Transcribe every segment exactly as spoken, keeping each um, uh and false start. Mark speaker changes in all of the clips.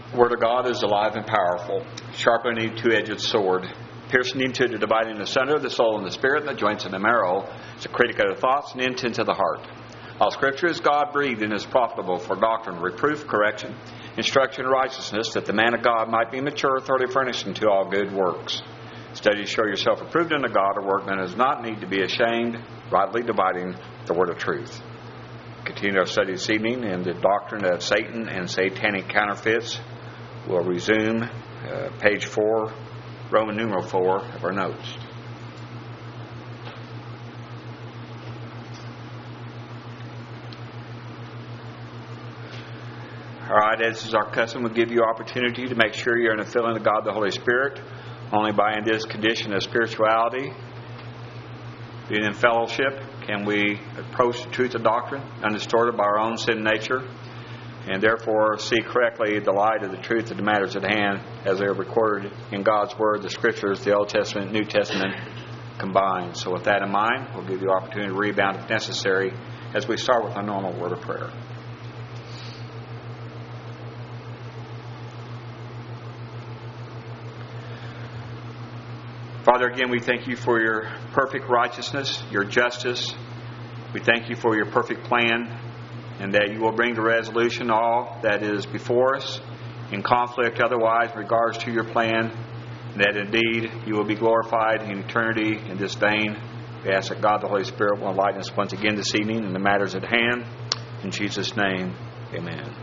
Speaker 1: The Word of God is alive and powerful, sharper than any two-edged sword, piercing into the dividing asunder of the soul and the spirit and the joints and the marrow. It's a critic of the thoughts and intents of the heart. All Scripture is God-breathed and is profitable for doctrine, reproof, correction, instruction in righteousness, that the man of God might be mature, thoroughly furnished unto all good works. Study to show yourself approved unto God, a workman does not need to be ashamed, rightly dividing the word of truth. Continue our study this evening in the doctrine of Satan and satanic counterfeits. We'll resume uh, page four, Roman numeral four of our notes. All right, as is our custom, we'll give you opportunity to make sure you're in the filling of God the Holy Spirit. Only by in this condition of spirituality, being in fellowship, can we approach the truth of doctrine undistorted by our own sin nature, and therefore see correctly the light of the truth of the matters at hand as they are recorded in God's Word, the Scriptures, the Old Testament, New Testament combined. So with that in mind, we'll give you the opportunity to rebound if necessary as we start with our normal word of prayer. Father, again, we thank you for your perfect righteousness, your justice. We thank you for your perfect plan, and that you will bring to resolution all that is before us in conflict otherwise in regards to your plan, and that indeed you will be glorified in eternity in this vein. We ask that God the Holy Spirit will enlighten us once again this evening in the matters at hand. In Jesus' name, amen.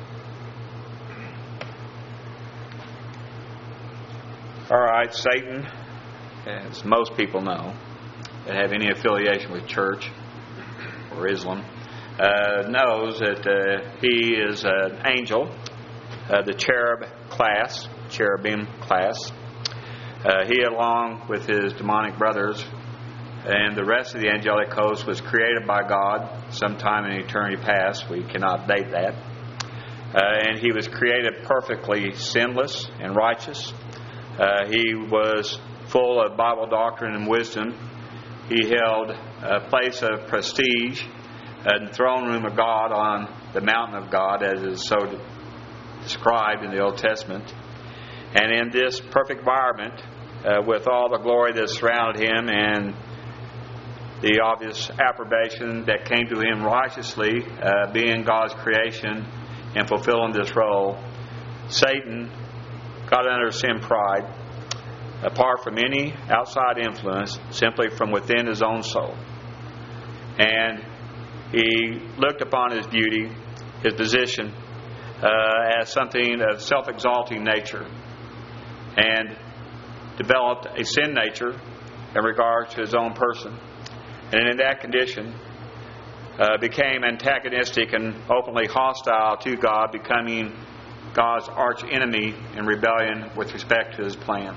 Speaker 1: All right, Satan, as most people know that have any affiliation with church or Islam, uh, knows that uh, he is an angel, uh, the cherub class, cherubim class. Uh, he, along with his demonic brothers and the rest of the angelic host, was created by God sometime in eternity past. We cannot date that. Uh, and he was created perfectly sinless and righteous. Uh, he was full of Bible doctrine and wisdom. He held a place of prestige in the throne room of God on the mountain of God, as is so described in the Old Testament. And in this perfect environment, uh, with all the glory that surrounded him and the obvious approbation that came to him righteously, uh, being God's creation and fulfilling this role, Satan got under sin pride, apart from any outside influence, simply from within his own soul. And he looked upon his beauty, his position, uh, as something of self-exalting nature, and developed a sin nature in regards to his own person. And in that condition, uh, became antagonistic and openly hostile to God, becoming God's arch enemy in rebellion with respect to his plan.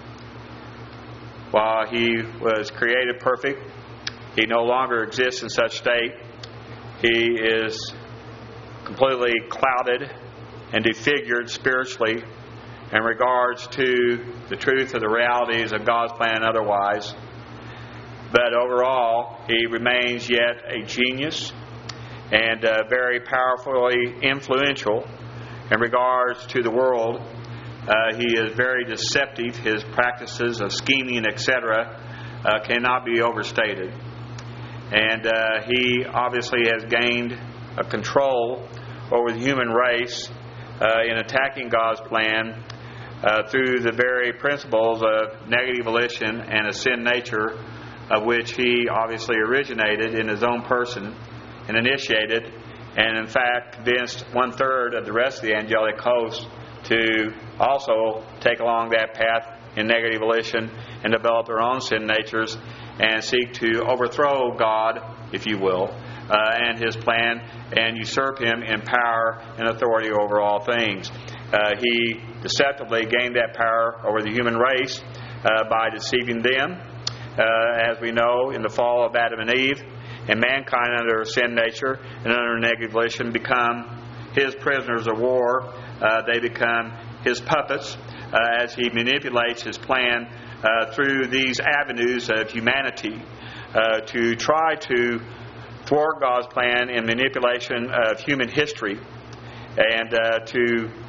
Speaker 1: While he was created perfect, he no longer exists in such state. He is completely clouded and defigured spiritually in regards to the truth of the realities of God's plan otherwise. But overall, he remains yet a genius and uh, very powerfully influential in regards to the world. Uh, he is very deceptive. His practices of scheming, et cetera, uh, cannot be overstated. And uh, he obviously has gained a control over the human race uh, in attacking God's plan uh, through the very principles of negative volition and a sin nature, of which he obviously originated in his own person and initiated, and in fact convinced one-third of the rest of the angelic host to also take along that path in negative volition and develop their own sin natures and seek to overthrow God, if you will, uh, and His plan, and usurp Him in power and authority over all things. Uh, he deceptively gained that power over the human race uh, by deceiving them, uh, as we know, in the fall of Adam and Eve, and mankind under sin nature and under negative volition become His prisoners of war. Uh, they become His puppets uh, as He manipulates His plan uh, through these avenues of humanity uh, to try to thwart God's plan in manipulation of human history, and uh, to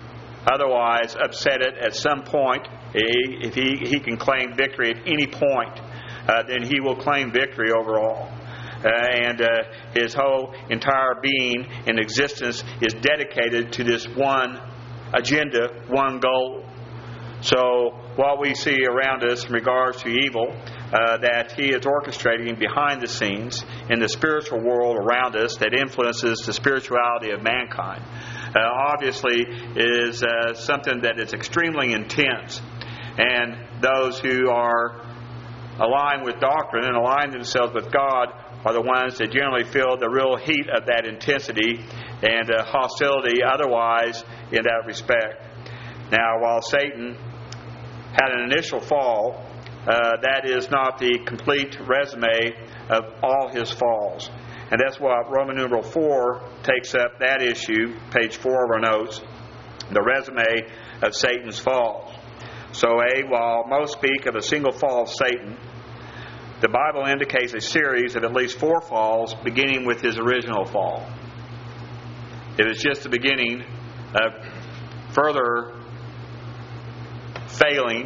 Speaker 1: otherwise upset it at some point. If he, he can claim victory at any point, uh, then he will claim victory over all. Uh, and uh, his whole entire being and existence is dedicated to this one agenda, one goal. So what we see around us in regards to evil, uh, that he is orchestrating behind the scenes in the spiritual world around us that influences the spirituality of mankind, uh, obviously is uh, something that is extremely intense. And those who are aligned with doctrine and align themselves with God are the ones that generally feel the real heat of that intensity and uh, hostility otherwise in that respect. Now, while Satan had an initial fall, uh, that is not the complete resume of all his falls. And that's what Roman numeral four takes up, that issue, page four of our notes, the resume of Satan's falls. So, A, while most speak of a single fall of Satan, the Bible indicates a series of at least four falls beginning with his original fall. It is just the beginning of further failing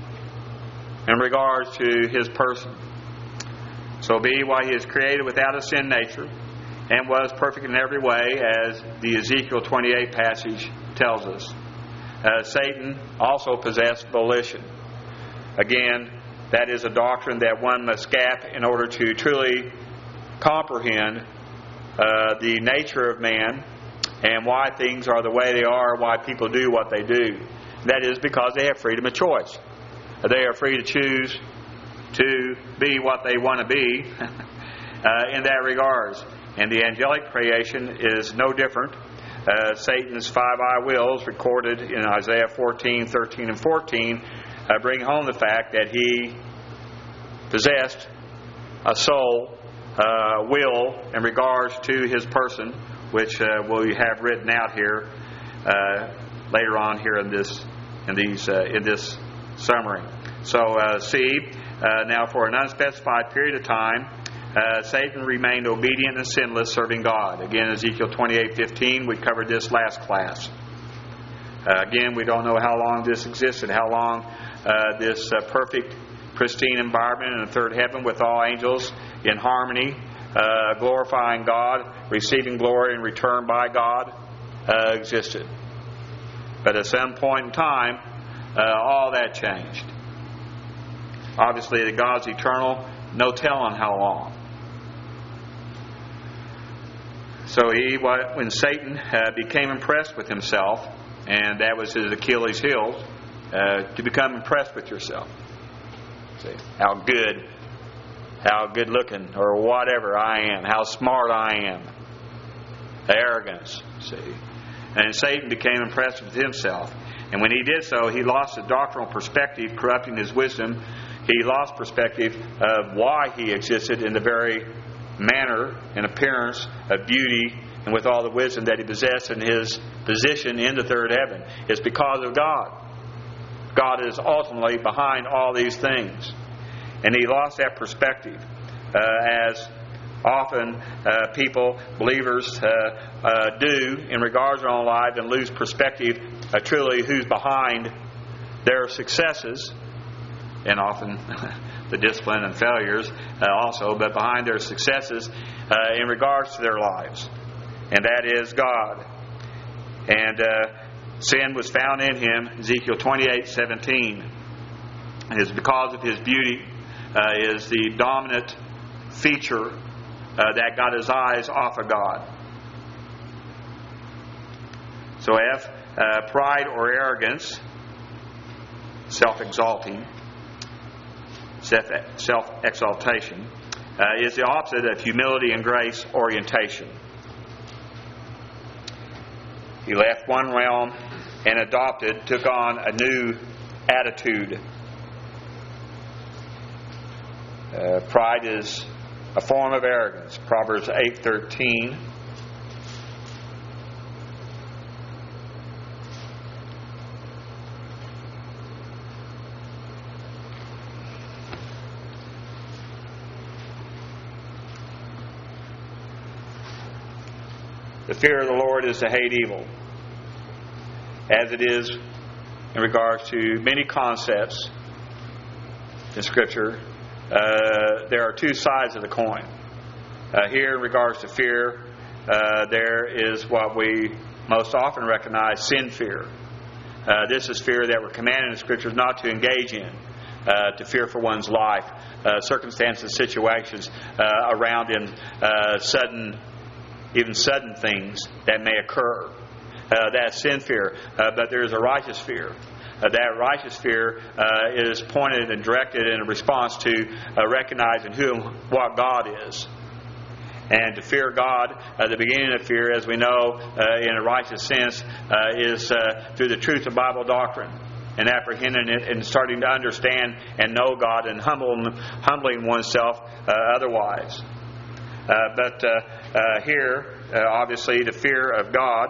Speaker 1: in regards to his person. So B, why he is created without a sin nature and was perfect in every way, as the Ezekiel twenty-eight passage tells us. Uh, Satan also possessed volition. Again, that is a doctrine that one must gap in order to truly comprehend uh, the nature of man and why things are the way they are, why people do what they do. That is because they have freedom of choice. They are free to choose to be what they want to be uh, in that regards. And the angelic creation is no different. Uh, Satan's five I wills recorded in Isaiah fourteen, thirteen, and fourteen uh, bring home the fact that he possessed a soul, uh, will in regards to his person, which uh, we have written out here uh, later on here in this in these uh, in this summary. So, uh, see, uh, now for an unspecified period of time, uh, Satan remained obedient and sinless, serving God. Again, Ezekiel twenty-eight fifteen, we covered this last class. Uh, again, we don't know how long this existed, how long uh, this uh, perfect, pristine environment in the third heaven with all angels in harmony, uh, glorifying God, receiving glory in return by God, uh, existed. But at some point in time, uh, all that changed. Obviously, the God's eternal, no telling how long. So he, when Satan uh, became impressed with himself, and that was his Achilles' heel, uh, to become impressed with yourself. See, how good, how good looking, or whatever I am, how smart I am. Arrogance, see. And Satan became impressed with himself. And when he did so, he lost his doctrinal perspective, corrupting his wisdom. He lost perspective of why he existed in the very manner and appearance of beauty and with all the wisdom that he possessed in his position in the third heaven. It's because of God. God is ultimately behind all these things. And he lost that perspective, uh, as often uh, people, believers, uh, uh, do in regards to their own life, and lose perspective of truly who's behind their successes, and often the discipline and failures uh, also, but behind their successes uh, in regards to their lives. And that is God. And uh, sin was found in him, Ezekiel twenty-eight seventeen. It is because of his beauty, uh, is the dominant feature uh, that got his eyes off of God. So F, uh, pride or arrogance, self-exalting, self-exaltation, uh, is the opposite of humility and grace orientation. He left one realm and adopted, took on a new attitude. Uh, pride is a form of arrogance. Proverbs eight thirteen. The fear of the Lord is to hate evil. as it is in regards to many concepts in Scripture, uh, there are two sides of the coin. Uh, here, in regards to fear, uh, there is what we most often recognize, sin fear. Uh, this is fear that we're commanded in the Scriptures not to engage in, uh, to fear for one's life, uh, circumstances, situations uh, around in uh, sudden, even sudden things that may occur. Uh, that's sin fear. Uh, but there is a righteous fear. Uh, that righteous fear uh, is pointed and directed in response to uh, recognizing who and what God is. And to fear God, uh, the beginning of fear, as we know, uh, in a righteous sense, uh, is uh, through the truth of Bible doctrine, and apprehending it and starting to understand and know God, and humbling, humbling oneself uh, otherwise. Uh, but uh, uh, here, uh, obviously, the fear of God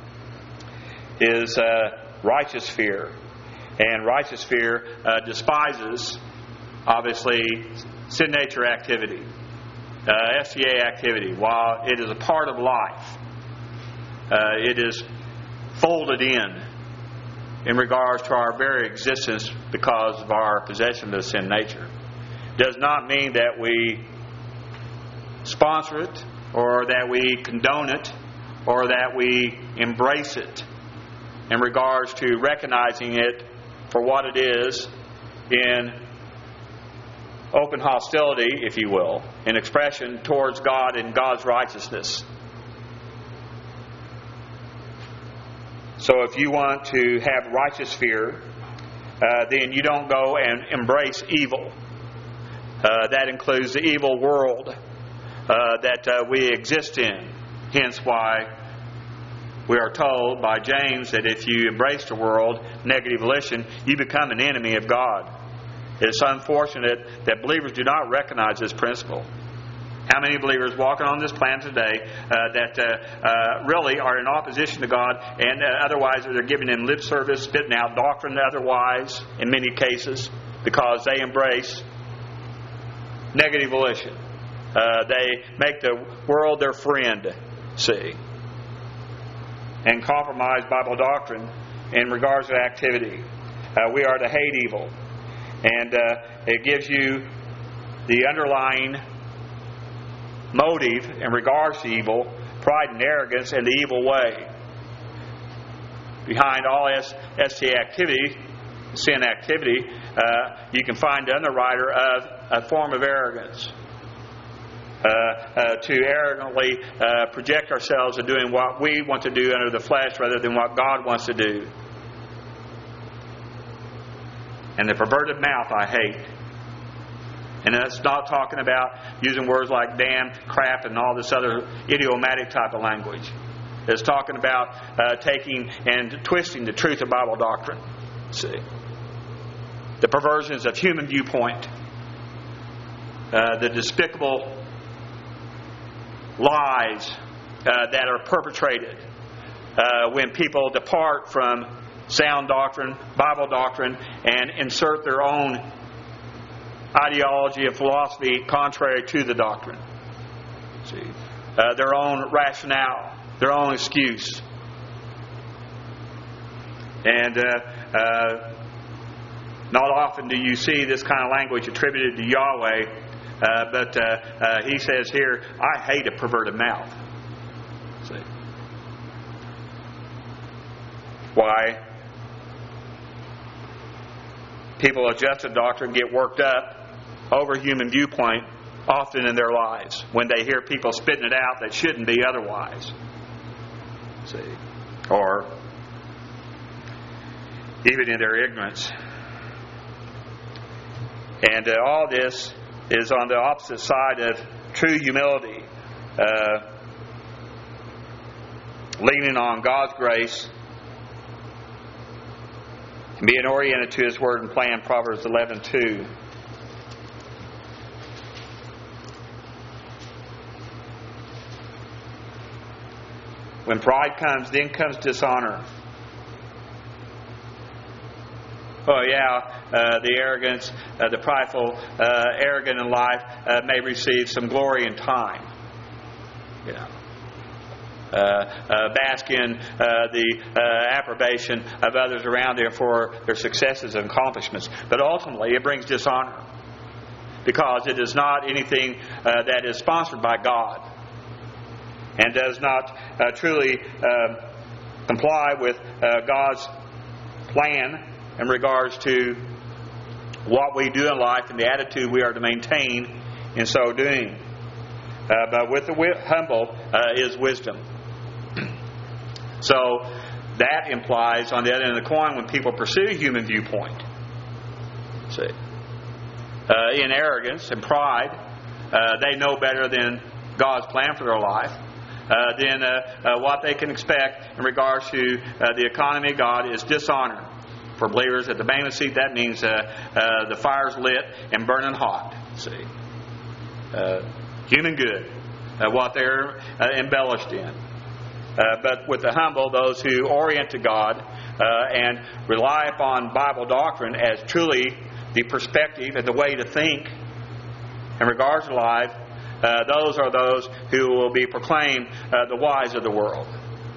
Speaker 1: is uh, righteous fear. And righteous fear uh, despises, obviously, sin nature activity. Uh, F C A activity, while it is a part of life, uh, it is folded in in regards to our very existence because of our possession of sin nature. Does not mean that we sponsor it, or that we condone it, or that we embrace it in regards to recognizing it for what it is in open hostility, if you will, in expression towards God and God's righteousness. So if you want to have righteous fear, uh, then you don't go and embrace evil. Uh, that includes the evil world uh, that uh, we exist in. Hence why we are told by James that if you embrace the world, negative volition, you become an enemy of God. It's unfortunate that believers do not recognize this principle. How many believers walking on this planet today uh, that uh, uh, really are in opposition to God, and uh, otherwise they're giving Him lip service, spitting out doctrine otherwise, in many cases, because they embrace negative volition. Uh, they make the world their friend, see, and compromise Bible doctrine in regards to activity. Uh, we are to hate evil. And uh, it gives you the underlying motive in regards to evil, pride and arrogance, and the evil way. Behind all S T activity, sin activity, uh, you can find the underwriter of a form of arrogance. Uh, uh, to arrogantly uh, project ourselves in doing what we want to do under the flesh rather than what God wants to do. And the perverted mouth I hate. And that's not talking about using words like damn, crap, and all this other idiomatic type of language. It's talking about uh, taking and twisting the truth of Bible doctrine. See? The perversions of human viewpoint. Uh, the despicable lies uh, that are perpetrated uh, when people depart from sound doctrine, Bible doctrine, and insert their own ideology and philosophy contrary to the doctrine. See, uh, their own rationale, their own excuse, and uh, uh, not often do you see this kind of language attributed to Yahweh. Uh, but uh, uh, he says here, I hate a perverted mouth. See? Why? People adjusted doctrine get worked up over human viewpoint often in their lives when they hear people spitting it out that shouldn't be otherwise. See? Or even in their ignorance. And uh, all this is on the opposite side of true humility, uh, leaning on God's grace and being oriented to His Word and plan. Proverbs eleven two. When pride comes, then comes dishonor. Oh yeah, uh, the arrogance, uh, the prideful, uh, arrogant in life uh, may receive some glory in time. You know, uh, uh, bask in uh, the uh, approbation of others around them for their successes and accomplishments. But ultimately, it brings dishonor, because it is not anything uh, that is sponsored by God and does not uh, truly uh, comply with uh, God's plan in regards to what we do in life and the attitude we are to maintain in so doing. Uh, but with the wi- humble uh, is wisdom. So that implies, on the other end of the coin, when people pursue human viewpoint, see, uh, in arrogance and pride, uh, they know better than God's plan for their life, uh, then uh, uh, what they can expect in regards to uh, the economy of God is dishonor. For believers at the bema seat, that means uh, uh, the fire's lit and burning hot. See, uh, human good, uh, what they're uh, embellished in. Uh, but with the humble, those who orient to God uh, and rely upon Bible doctrine as truly the perspective and the way to think in regards to life, uh, those are those who will be proclaimed uh, the wise of the world.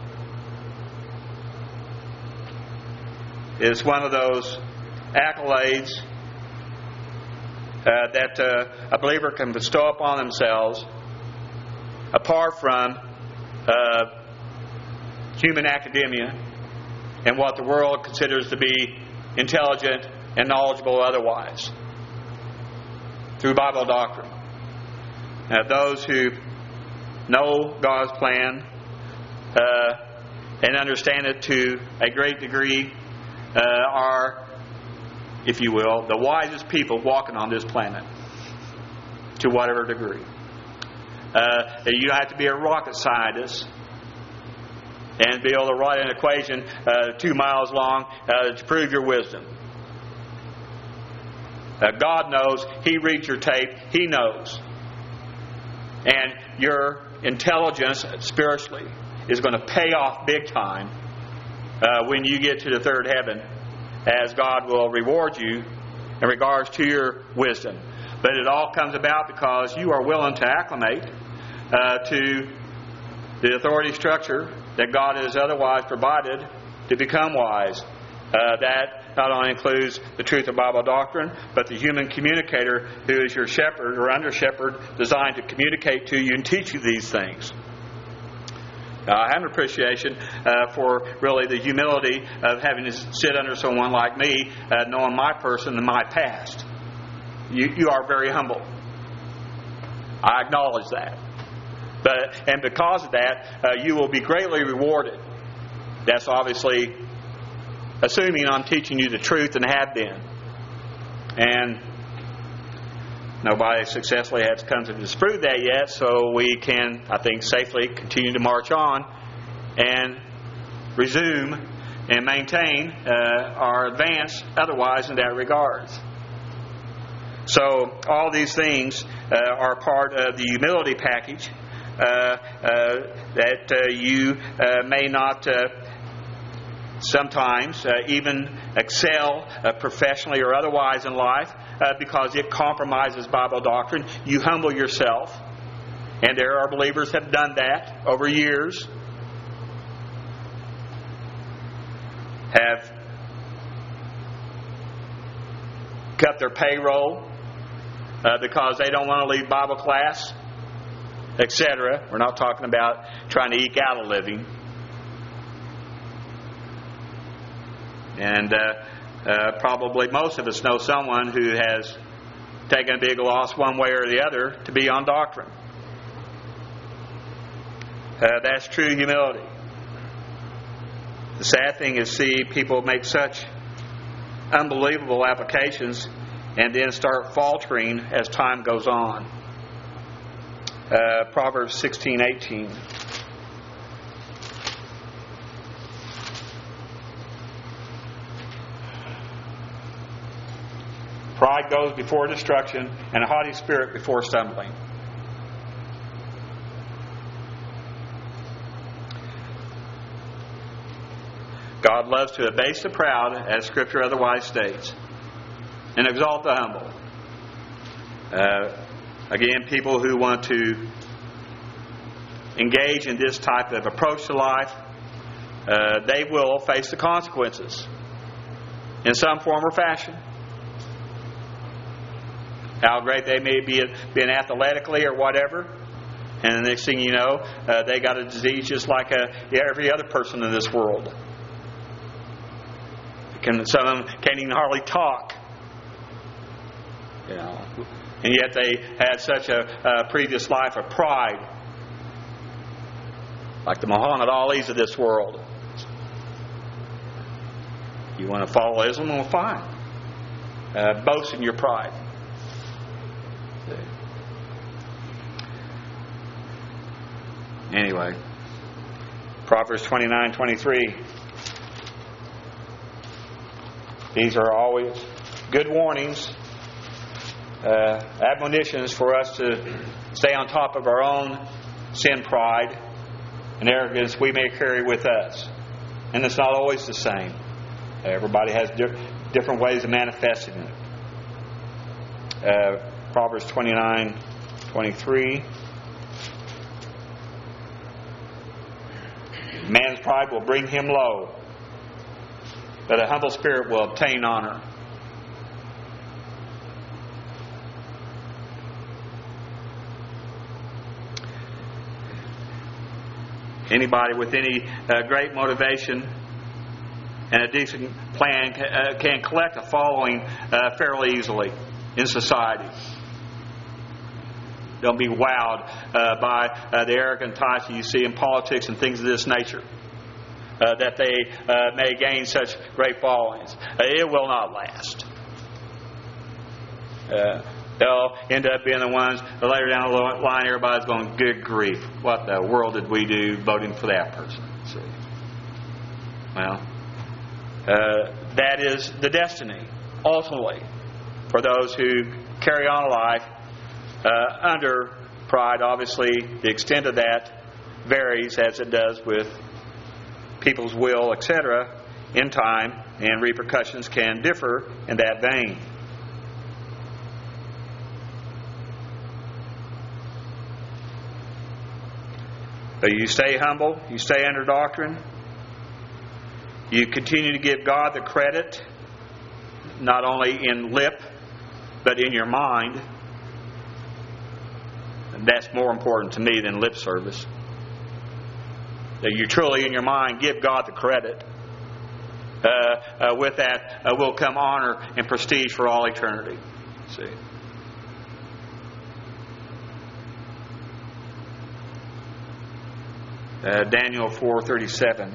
Speaker 1: Is one of those accolades uh, that uh, a believer can bestow upon themselves apart from uh, human academia and what the world considers to be intelligent and knowledgeable otherwise, through Bible doctrine. Uh, those who know God's plan uh, and understand it to a great degree Uh, are, if you will, the wisest people walking on this planet, to whatever degree. Uh, you don't have to be a rocket scientist and be able to write an equation uh, two miles long uh, to prove your wisdom. Uh, God knows. He reads your tape. He knows. And your intelligence spiritually is going to pay off big time Uh, when you get to the third heaven, as God will reward you in regards to your wisdom. But it all comes about because you are willing to acclimate uh, to the authority structure that God has otherwise provided to become wise. Uh, that not only includes the truth of Bible doctrine, but the human communicator who is your shepherd or under shepherd, designed to communicate to you and teach you these things. Uh, I have an appreciation uh, for really the humility of having to sit under someone like me, uh, knowing my person and my past. You, you are very humble. I acknowledge that. But and because of that, uh, you will be greatly rewarded. That's obviously assuming I'm teaching you the truth and have been. And nobody successfully has come to disprove that yet, so we can, I think, safely continue to march on and resume and maintain uh, our advance otherwise in that regard. So all these things uh, are part of the humility package uh, uh, that uh, you uh, may not uh, sometimes uh, even excel uh, professionally or otherwise in life, Uh, because it compromises Bible doctrine. You humble yourself. And there are believers that have done that over years. Have cut their payroll uh, because they don't want to leave Bible class, et cetera. We're not talking about trying to eke out a living. And uh, Uh, probably most of us know someone who has taken a big loss one way or the other to be on doctrine. Uh, that's true humility. The sad thing is see people make such unbelievable applications and then start faltering as time goes on. Uh, Proverbs sixteen eighteen. Pride goes before destruction, and a haughty spirit before stumbling. God loves to abase the proud, as Scripture otherwise states, and exalt the humble. Uh, again, people who want to engage in this type of approach to life, uh, they will face the consequences in some form or fashion. How great they may be been athletically or whatever, and the next thing you know, uh, they got a disease just like a, every other person in this world. Can, some of them can't even hardly talk. You know, and yet they had such a, a previous life of pride, like the Muhammad Alis of this world. You want to follow Islam? Well, fine. Uh, boast in your pride. Anyway, Proverbs twenty-nine twenty-three. These are always good warnings, uh, admonitions for us to stay on top of our own sin, pride, and arrogance we may carry with us. And it's not always the same. Everybody has di- different ways of manifesting it. Uh, Proverbs twenty-nine twenty-three. Man's pride will bring him low, but a humble spirit will obtain honor. Anybody with any uh, great motivation and a decent plan can, uh, can collect a following uh, fairly easily in society. Don't be wowed uh, by uh, the arrogant types you see in politics and things of this nature. Uh, that they uh, may gain such great followings. Uh, it will not last. Uh, they'll end up being the ones that later down the line everybody's going, good grief, what the world did we do voting for that person? See? Well, uh, that is the destiny, ultimately, for those who carry on a life uh, under pride. Obviously, the extent of that varies as it does with people's will, et cetera, in time, and repercussions can differ in that vein. But you stay humble, you stay under doctrine, you continue to give God the credit, not only in lip, but in your mind. And that's more important to me than lip service. That you truly in your mind give God the credit. Uh, uh, with that uh, will come honor and prestige for all eternity. See? Uh, Daniel four thirty-seven.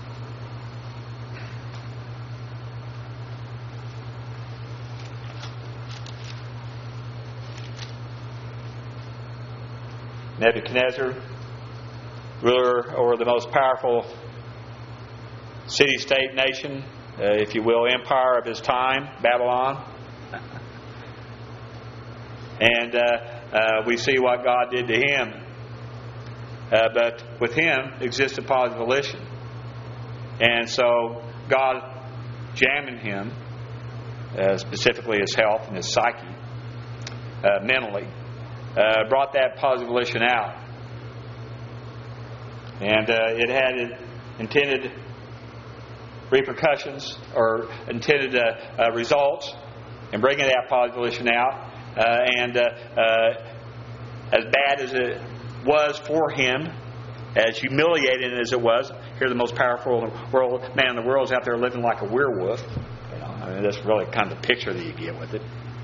Speaker 1: Nebuchadnezzar, ruler over the most powerful city-state nation, uh, if you will, empire of his time, Babylon. And uh, uh, we see what God did to him. Uh, but with him existed positive volition. And so God examined him, uh, specifically his health and his psyche, uh, mentally, uh, brought that positive volition out. And uh, it had intended repercussions or intended uh, uh, results in bringing that positive volition out. Uh, and uh, uh, as bad as it was for him, as humiliating as it was, here the most powerful world, man in the world is out there living like a werewolf. You know, I mean, that's really kind of the picture that you get with it.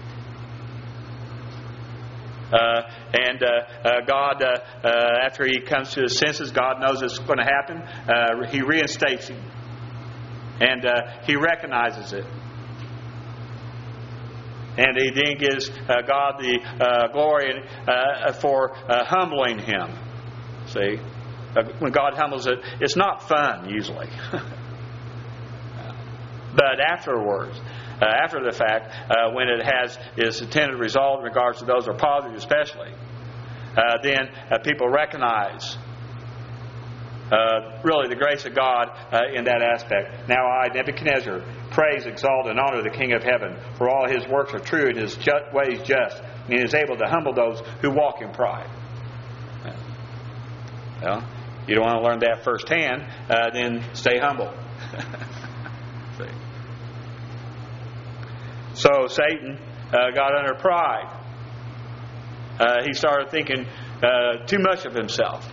Speaker 1: Uh, and uh, uh, God, uh, uh, after he comes to his senses, God knows it's going to happen. Uh, he reinstates him. And uh, he recognizes it. And he then gives uh, God the uh, glory uh, for uh, humbling him. See? Uh, when God humbles it, it's not fun, usually. But afterwards, uh, after the fact, uh, when it has its intended result in regards to those who are positive especially, uh, then uh, people recognize uh, really the grace of God uh, in that aspect. Now I, Nebuchadnezzar, praise, exalt, and honor the King of heaven, for all his works are true and his ju- ways just, and he is able to humble those who walk in pride. Well, you don't want to learn that firsthand, uh, then stay humble. See? So Satan uh, got under pride. Uh, he started thinking uh, too much of himself.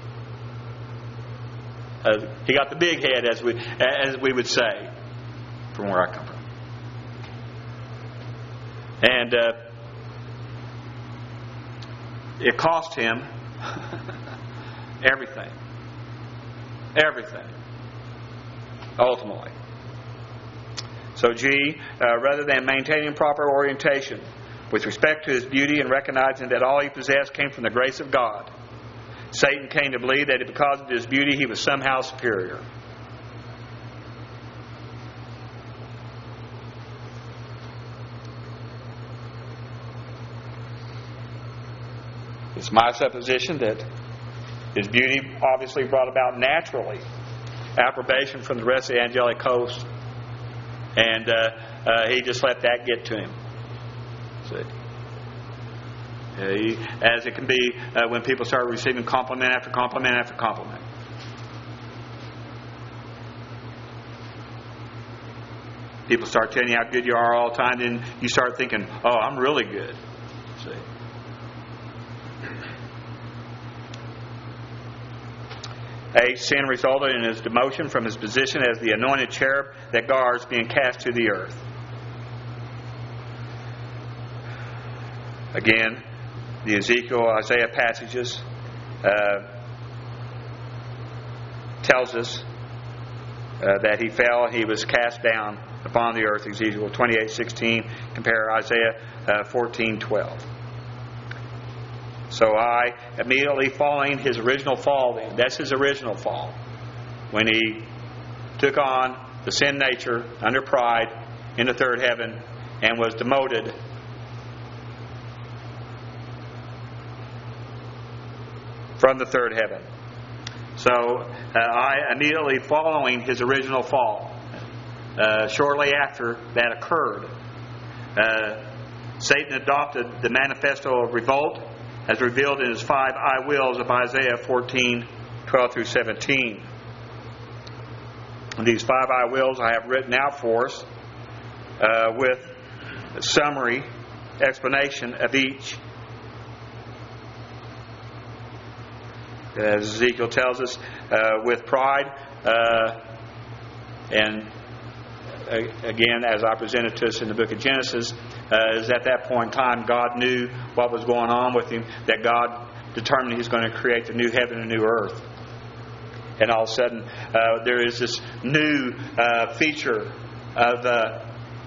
Speaker 1: Uh, he got the big head, as we as we would say, from where I come from. And uh, it cost him everything. Everything. Ultimately. So G, uh, rather than maintaining proper orientation with respect to his beauty and recognizing that all he possessed came from the grace of God, Satan came to believe that because of his beauty he was somehow superior. It's my supposition that his beauty obviously brought about naturally approbation from the rest of the angelic host, and uh, uh, he just let that get to him. See? Uh, he, as it can be uh, when people start receiving compliment after compliment after compliment. People start telling you how good you are all the time, then you start thinking, oh, I'm really good. See? Eight, sin resulted in his demotion from his position as the anointed cherub that guards, being cast to the earth. Again, the Ezekiel, Isaiah passages uh, tells us uh, that he fell, he was cast down upon the earth. Ezekiel twenty-eight sixteen. Compare Isaiah uh, fourteen twelve. So I, immediately following his original fall then, that's his original fall, when he took on the sin nature under pride in the third heaven and was demoted from the third heaven. So uh, I, immediately following his original fall, uh, shortly after that occurred, uh, Satan adopted the manifesto of revolt as revealed in his five I wills of Isaiah fourteen twelve through seventeen. And these five I wills I have written out for us uh, with a summary explanation of each. As Ezekiel tells us, uh, with pride, uh, and uh, again, as I presented to us in the book of Genesis, uh, is at that point in time God knew what was going on with him, that God determined He's going to create the new heaven and new earth. And all of a sudden, uh, there is this new uh, feature of uh,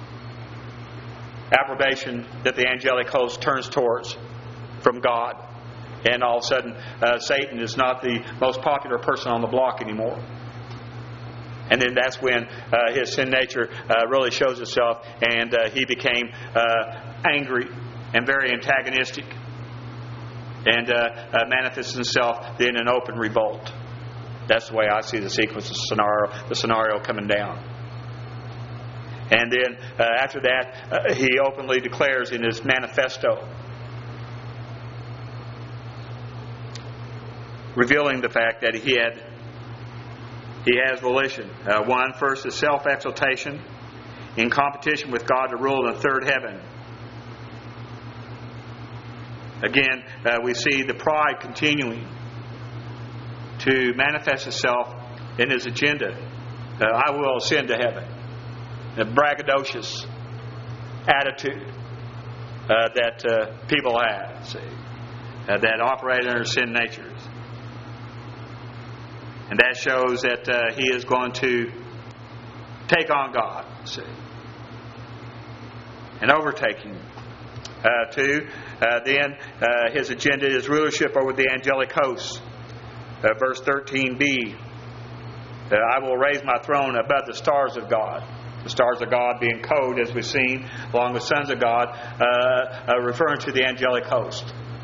Speaker 1: approbation that the angelic host turns towards from God. And all of a sudden, uh, Satan is not the most popular person on the block anymore. And then that's when uh, his sin nature uh, really shows itself, and uh, he became uh, angry and very antagonistic, and uh, uh, manifests himself then in open revolt. That's the way I see the sequence of scenario, the scenario coming down. And then uh, after that, uh, he openly declares in his manifesto, revealing the fact that he had he has volition. Uh, one, first, is self-exaltation in competition with God to rule in the third heaven. Again, uh, we see the pride continuing to manifest itself in his agenda. Uh, I will ascend to heaven. The braggadocious attitude uh, that uh, people have, see, uh, that operate under sin natures. And that shows that uh, he is going to take on God, see, and overtake him. Uh, two, uh, then uh, his agenda is rulership over the angelic hosts. Uh, verse thirteen b, uh, I will raise my throne above the stars of God. The stars of God being code, as we've seen, along with sons of God, uh, uh, referring to the angelic host.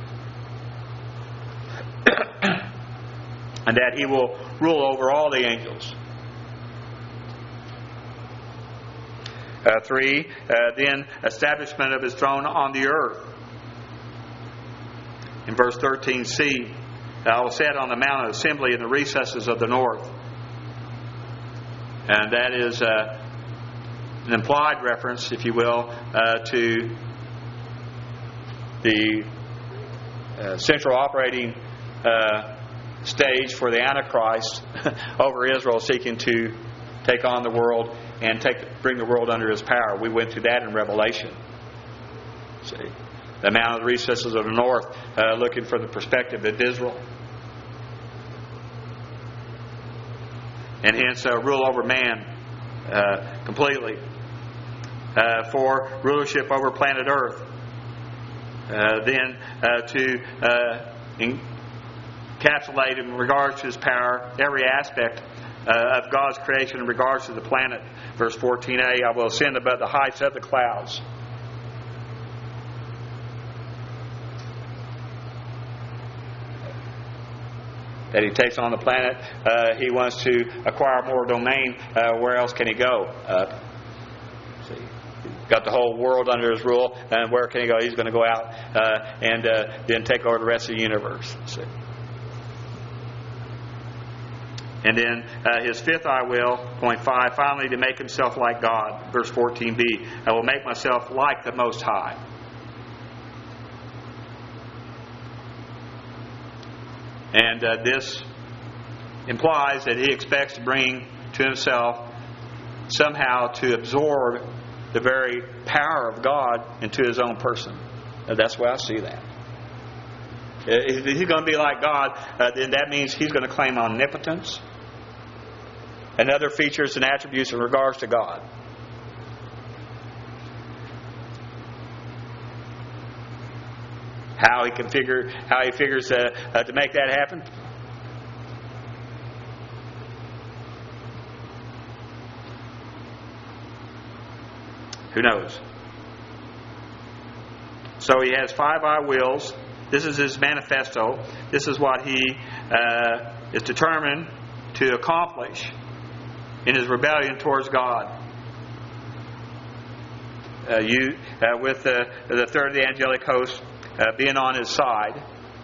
Speaker 1: And that he will rule over all the angels. Uh, three, uh, then establishment of his throne on the earth. In verse thirteen c, I will set on the mount of assembly in the recesses of the north. And that is uh, an implied reference, if you will, uh, to the uh, central operating uh, stage for the Antichrist over Israel, seeking to take on the world and take bring the world under his power. We went through that in Revelation. See, the mount of the recesses of the north, uh, looking for the perspective of Israel. And hence uh, rule over man uh, completely. Uh, for rulership over planet Earth. Uh, then uh, to uh, encapsulate in regards to his power every aspect uh, of God's creation in regards to the planet. Verse fourteen a, I will ascend above the heights of the clouds. That he takes on the planet. Uh, he wants to acquire more domain. Uh, where else can he go? Uh, see, got the whole world under his rule. And where can he go? He's going to go out uh, and uh, then take over the rest of the universe. See. And then uh, his fifth I will, point five, finally to make himself like God. Verse fourteen b, I will make myself like the Most High. And uh, this implies that he expects to bring to himself somehow to absorb the very power of God into his own person. And that's why I see that. If he's going to be like God, uh, then that means he's going to claim omnipotence and other features and attributes in regards to God. How he can figure, how he figures uh, uh, to make that happen? Who knows? So he has five I wills. This is his manifesto. This is what he uh, is determined to accomplish in his rebellion towards God. Uh, you, uh, with the, the third of the angelic host uh, being on his side,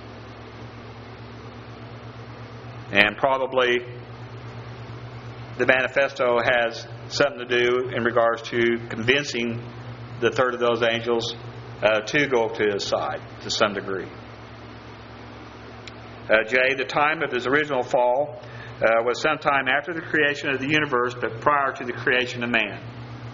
Speaker 1: and probably the manifesto has something to do in regards to convincing the third of those angels uh, to go up to his side to some degree. Uh, J, the time of his original fall uh, was sometime after the creation of the universe, but prior to the creation of man.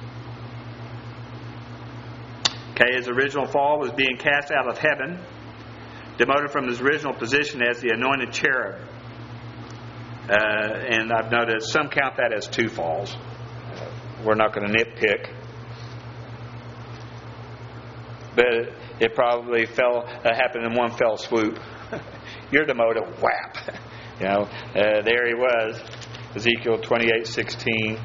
Speaker 1: Okay, his original fall was being cast out of heaven, demoted from his original position as the anointed cherub. Uh, and I've noted some count that as two falls. Uh, we're not going to nitpick. But it probably fell, uh, happened in one fell swoop. You're demoted, whap. You know, uh, there he was. Ezekiel twenty-eight sixteen.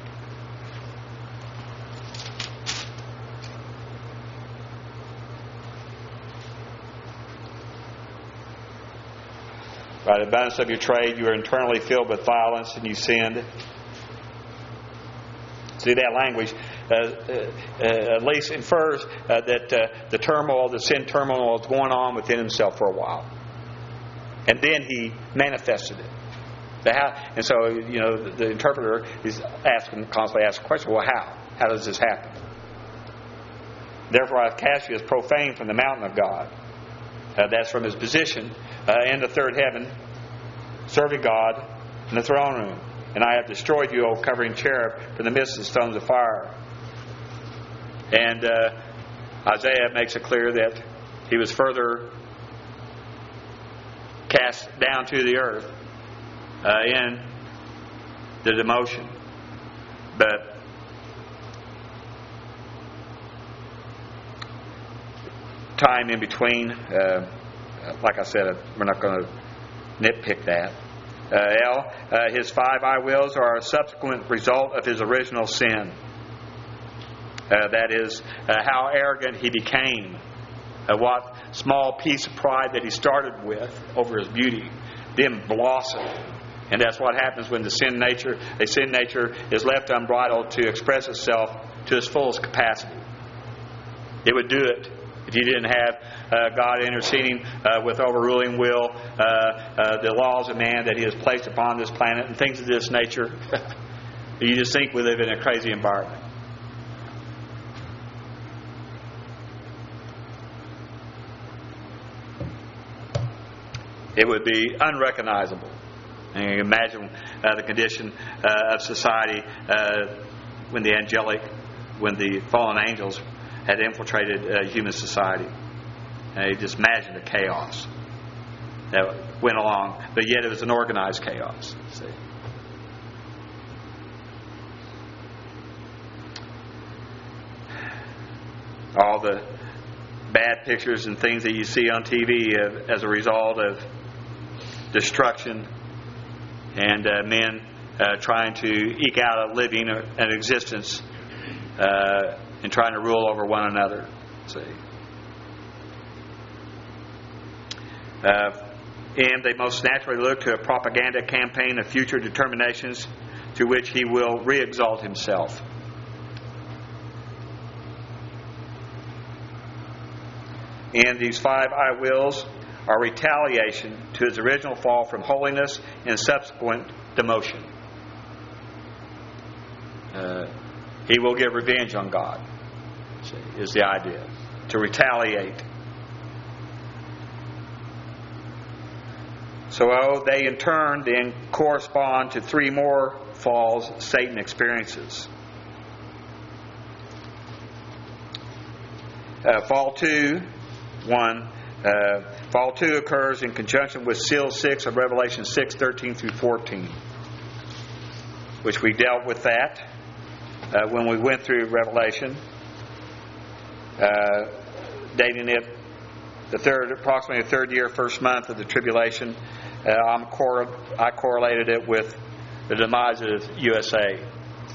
Speaker 1: By the abundance of your trade, you are internally filled with violence, and you sinned. See, that language uh, uh, at least infers uh, that uh, the turmoil, the sin turmoil, was going on within himself for a while, and then he manifested it. The how, and so, you know, the, the interpreter is asking, constantly asking the question: well, how? How does this happen? Therefore, I cast you as profane from the mountain of God. Uh, that's from his position uh, in the third heaven, serving God in the throne room. And I have destroyed you, O covering cherub, from the midst of the stones of fire. And uh, Isaiah makes it clear that he was further cast down to the earth uh, in the demotion. But time in between, uh, like I said, we're not going to nitpick that. Uh, L, uh, his five I wills are a subsequent result of his original sin. Uh, that is, uh, how arrogant he became. Uh, what small piece of pride that he started with over his beauty then blossomed. And that's what happens when the sin nature, a sin nature is left unbridled to express itself to its fullest capacity. It would do it If you didn't have uh, God interceding uh, with overruling will, uh, uh, the laws of man that He has placed upon this planet and things of this nature, you just think we live in a crazy environment. It would be unrecognizable. And you can imagine uh, the condition uh, of society uh, when the angelic, when the fallen angels had infiltrated uh, human society. And you just imagine the chaos that went along, but yet it was an organized chaos. See? All the bad pictures and things that you see on T V uh, as a result of destruction and uh, men uh, trying to eke out a living, uh, an existence, uh, and trying to rule over one another. See, uh, and they most naturally look to a propaganda campaign of future determinations through which he will re-exalt himself. And these five I wills are retaliation to his original fall from holiness and subsequent demotion. Uh, he will get revenge on God, see, is the idea. To retaliate. So oh, they in turn then correspond to three more falls Satan experiences. Uh, fall two, one, uh, fall two occurs in conjunction with seal six of Revelation six, thirteen through fourteen, which we dealt with that uh, when we went through Revelation, uh, dating it the third, approximately the third year, first month of the tribulation. Uh, I'm cor- I correlated it with the demise of U S A.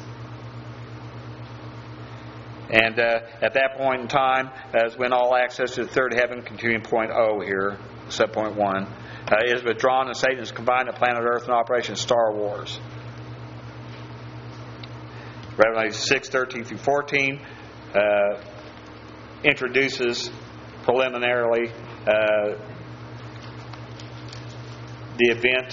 Speaker 1: And uh, at that point in time, as when all access to the third heaven, continuing point O here, subpoint one, uh, is withdrawn and Satan is combined to planet Earth in Operation Star Wars. Revelation six, thirteen through fourteen uh, introduces preliminarily uh, the event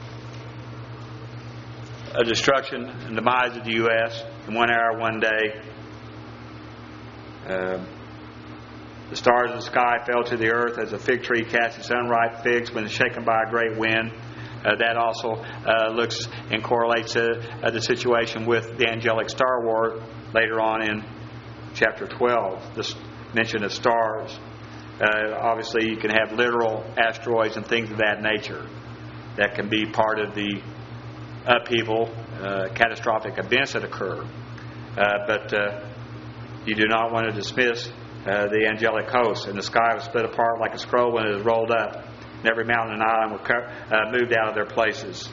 Speaker 1: of destruction and demise of the U S in one hour, one day. Uh, the stars of the sky fell to the earth as a fig tree casts its unripe figs when shaken by a great wind. Uh, that also uh, looks and correlates uh, uh, the situation with the angelic star war later on in chapter twelve, this mention of stars. Uh, obviously, you can have literal asteroids and things of that nature that can be part of the upheaval, uh, catastrophic events that occur. Uh, but uh, you do not want to dismiss uh, the angelic host. And the sky was split apart like a scroll when it was rolled up. And every mountain and island were uh, moved out of their places.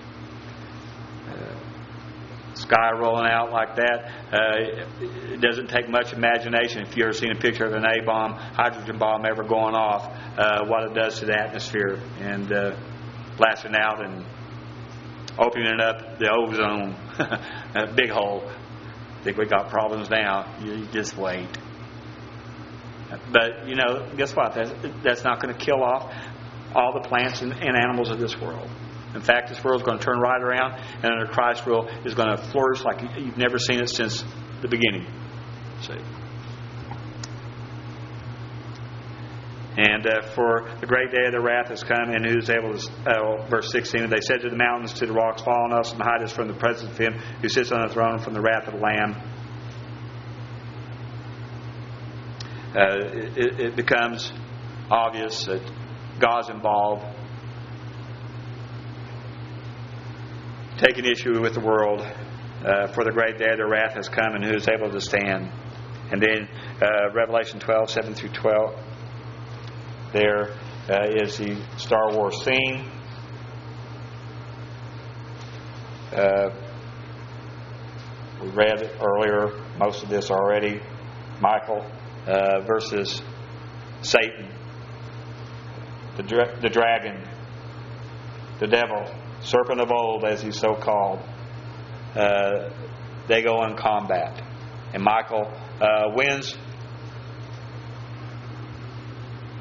Speaker 1: Uh, sky rolling out like that, uh, it doesn't take much imagination. If you've ever seen a picture of an A-bomb, hydrogen bomb ever going off, uh, what it does to the atmosphere and uh, blasting out and opening up the ozone, a big hole. I think we got problems now. You just wait. But, you know, guess what? That's, that's not going to kill off all the plants and, and animals of this world. In fact, this world is going to turn right around, and under Christ's rule is going to flourish like you've never seen it since the beginning. See? And uh, for the great day of the wrath has come, and who is able to, uh, verse sixteen, they said to the mountains, to the rocks, fall on us and hide us from the presence of him who sits on the throne and from the wrath of the Lamb. Uh, it, it becomes obvious that God's involved, taking issue with the world, uh, for the great day of the wrath has come, and who is able to stand. And then uh, Revelation twelve, seven through twelve. There uh, is the Star Wars scene. Uh, we read earlier most of this already. Michael uh, versus Satan, the dra- the dragon, the devil, serpent of old, as he's so called. Uh, they go in combat, and Michael uh, wins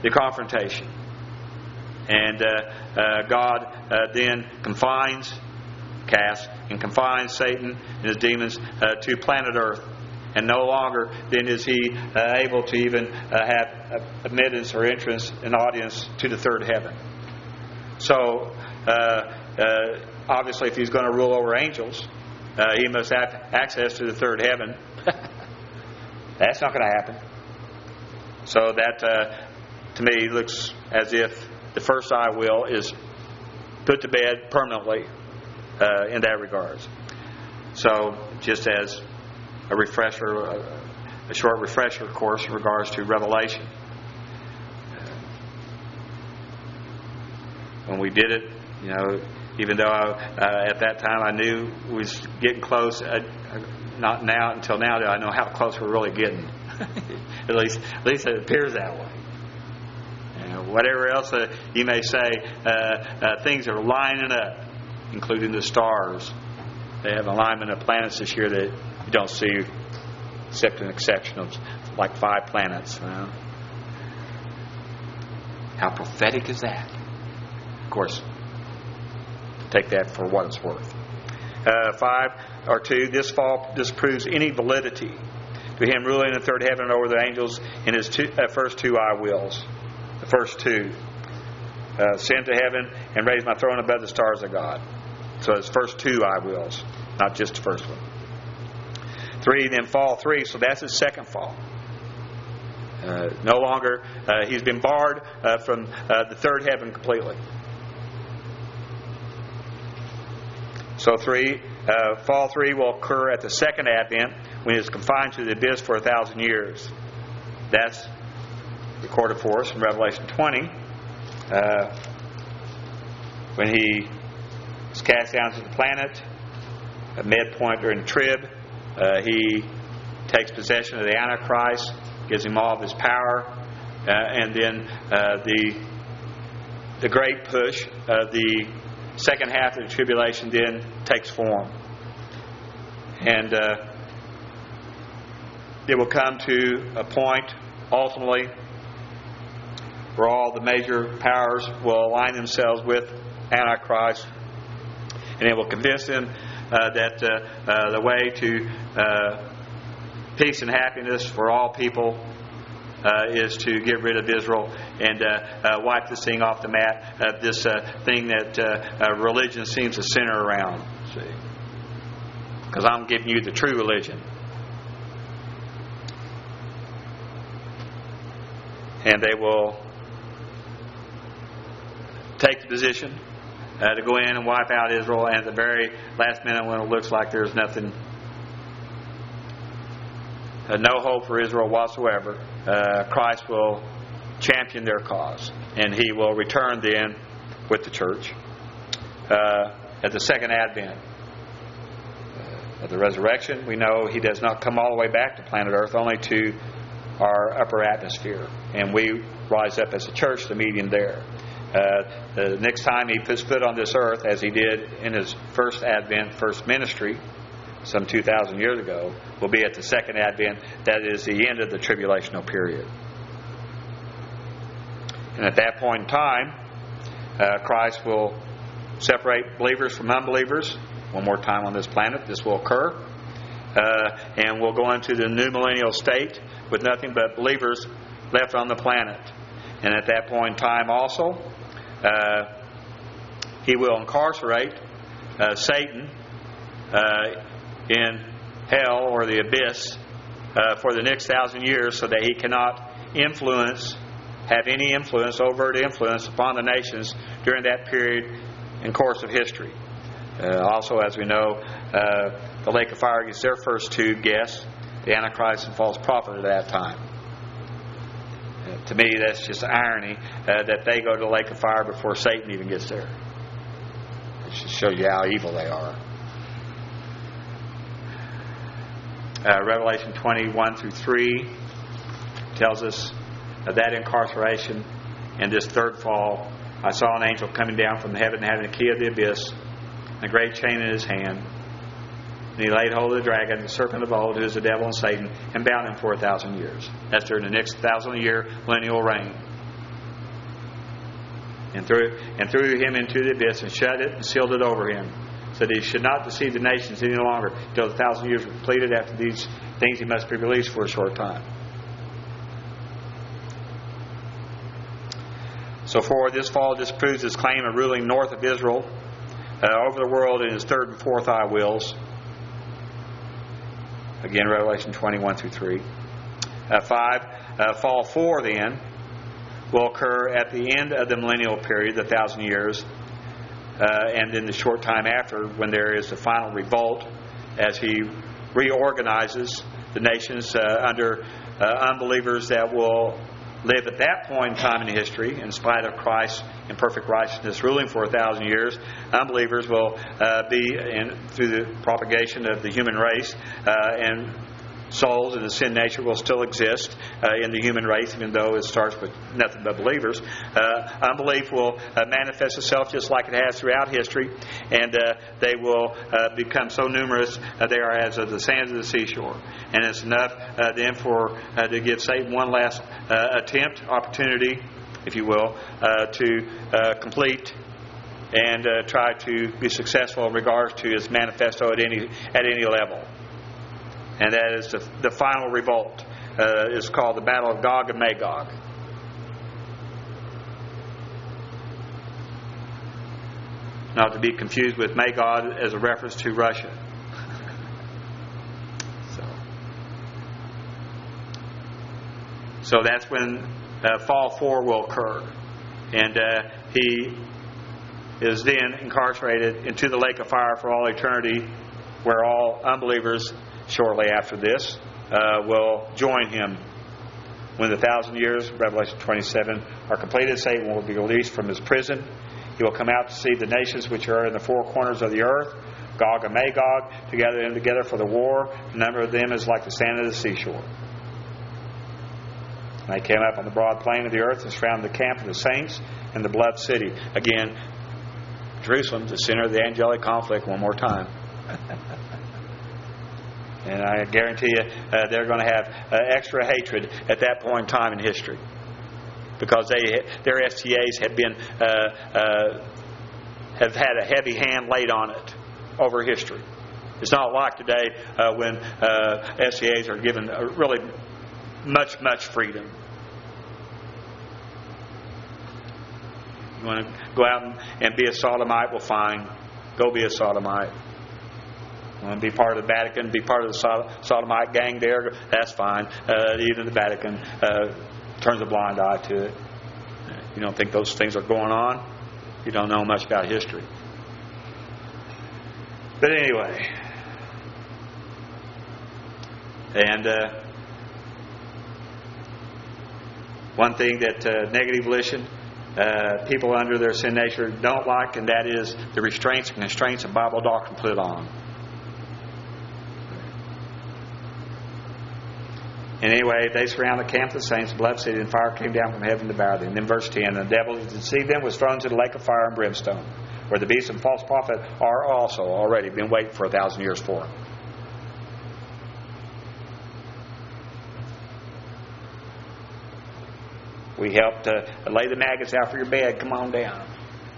Speaker 1: the confrontation. And uh, uh, God uh, then confines, casts, and confines Satan and his demons uh, to planet Earth. And no longer then is he uh, able to even uh, have admittance or entrance and audience to the third heaven. So, uh, uh, obviously, if he's going to rule over angels, uh, he must have access to the third heaven. That's not going to happen. So that, uh, to me, looks as if the first I will is put to bed permanently uh, in that regards. So, just as a refresher, a, a short refresher course in regards to Revelation. When we did it, you know, even though I, uh, at that time I knew we was getting close, uh, not now until now do I know how close we're really getting. at least, at least it appears that way. You know, whatever else uh, you may say, uh, uh, things are lining up, including the stars. They have alignment of planets this year that you don't see, except an exception of like five planets. You know? How prophetic is that? Of course, take that for what it's worth. Uh, five or two, this fall disproves any validity to him ruling the third heaven over the angels in his two, uh, first two I wills. The first two, uh, send to heaven and raise my throne above the stars of God. So it's first two I wills, not just the first one. Three, then fall three, so that's his second fall. Uh, no longer, uh, he's been barred uh, from uh, the third heaven completely. So three, uh, fall three will occur at the second advent when he is confined to the abyss for a thousand years. That's recorded for us in Revelation twenty. Uh, when he is cast down to the planet, at midpoint during the trib, uh, he takes possession of the Antichrist, gives him all of his power, uh, and then uh, the the great push, uh, the second half of the tribulation then takes form. And uh, it will come to a point, ultimately, where all the major powers will align themselves with Antichrist, and it will convince them uh, that uh, uh, the way to uh, peace and happiness for all people Uh, is to get rid of Israel and uh, uh, wipe this thing off the mat, uh, this uh, thing that uh, uh, religion seems to center around. See, because I'm giving you the true religion. And they will take the position uh, to go in and wipe out Israel, and at the very last minute when it looks like there's nothing, uh, no hope for Israel whatsoever, Uh, Christ will champion their cause, and he will return then with the church uh, at the second advent. Uh, at the resurrection, we know he does not come all the way back to planet Earth, only to our upper atmosphere, and we rise up as a church to meet him there. Uh, the next time he puts foot on this earth, as he did in his first advent, first ministry, some two thousand years ago, will be at the second advent. That is the end of the tribulational period. And at that point in time, uh, Christ will separate believers from unbelievers. One more time on this planet, this will occur. Uh, and we'll go into the new millennial state with nothing but believers left on the planet. And at that point in time also, uh, he will incarcerate uh, Satan uh, in hell or the abyss uh, for the next thousand years, so that he cannot influence, have any influence, overt influence upon the nations during that period and course of history. Uh, also, as we know, uh, the lake of fire gets their first two guests, the Antichrist and false prophet at that time. Uh, to me, that's just irony uh, that they go to the lake of fire before Satan even gets there. It just shows you how evil they are. Uh, Revelation twenty-one through three tells us of that incarceration and this third fall. I saw an angel coming down from heaven having the key of the abyss, and a great chain in his hand. And he laid hold of the dragon, the serpent of old, who is the devil and Satan, and bound him for a thousand years. That's during the next thousand year millennial reign. and threw, and threw him into the abyss, and shut it and sealed it over him, so that he should not deceive the nations any longer, till the thousand years were completed. After these things he must be released for a short time. So for this fall disproves his claim of ruling north of Israel, uh, over the world in his third and fourth I wills. Again, Revelation twenty-one through three. Uh, five, uh, fall four then will occur at the end of the millennial period, the thousand years, uh, and then the short time after, when there is the final revolt, as he reorganizes the nations uh, under uh, unbelievers that will live at that point in time in history, in spite of Christ in perfect righteousness ruling for a thousand years. Unbelievers will uh, be, in, through the propagation of the human race, uh, and souls and the sin nature will still exist uh, in the human race, even though it starts with nothing but believers. Uh, unbelief will uh, manifest itself just like it has throughout history, and uh, they will uh, become so numerous uh, they are as of the sands of the seashore. And it's enough uh, then for uh, to give Satan one last uh, attempt, opportunity, if you will, uh, to uh, complete and uh, try to be successful in regards to his manifesto at any at any level. And that is the, the final revolt. Uh, it's called the Battle of Gog and Magog. Not to be confused with Magog as a reference to Russia. so, so that's when uh, fall four will occur. And uh, he is then incarcerated into the lake of fire for all eternity, where all unbelievers shortly after this uh, will join him. When the thousand years, Revelation twenty-seven, are completed, Satan will be released from his prison. He will come out to see the nations which are in the four corners of the earth, Gog and Magog, to gather them together for the war. The number of them is like the sand of the seashore. And they came up on the broad plain of the earth and surrounded the camp of the saints and the beloved city. Again, Jerusalem, the center of the angelic conflict, one more time. And I guarantee you uh, they're going to have uh, extra hatred at that point in time in history, because they their S T As have been uh, uh, have had a heavy hand laid on it over history. It's not like today uh, when uh, S T As are given uh, really much much freedom. You want to go out and, and be a sodomite? Well, fine, go be a sodomite. Want to be part of the Vatican, be part of the sodomite gang there, that's fine. Uh, even the Vatican uh, turns a blind eye to it. You don't think those things are going on? You don't know much about history. But anyway, and uh, one thing that uh, negative volition, uh, people under their sin nature don't like, and that is the restraints and constraints of Bible doctrine put on. And anyway, they surround the camp of the saints, the beloved city, and fire came down from heaven to devour them. And then verse ten, and the devil that deceived them was thrown into the lake of fire and brimstone, where the beast and false prophet are also already been waiting for a thousand years for. We helped uh, lay the maggots out for your bed. Come on down.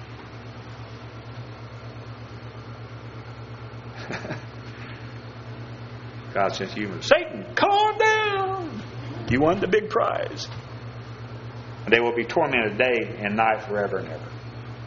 Speaker 1: God sense of humor. Satan, calm down. You won the big prize. And they will be tormented day and night forever and ever.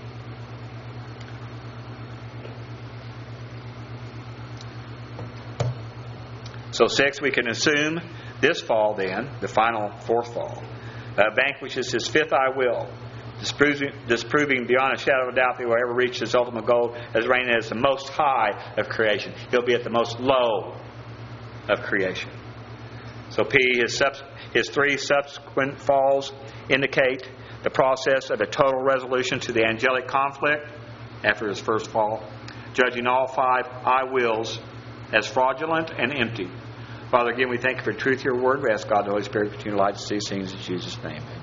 Speaker 1: So six, we can assume this fall then, the final fourth fall, uh, vanquishes his fifth I will, disproving, disproving beyond a shadow of a doubt that he will ever reach his ultimate goal as reigning as the most high of creation. He'll be at the most low of creation. So P, his, subs- his three subsequent falls indicate the process of a total resolution to the angelic conflict after his first fall, judging all five I wills as fraudulent and empty. Father, again, we thank you for the truth of your word. We ask God the Holy Spirit to continue to light to see things in Jesus' name.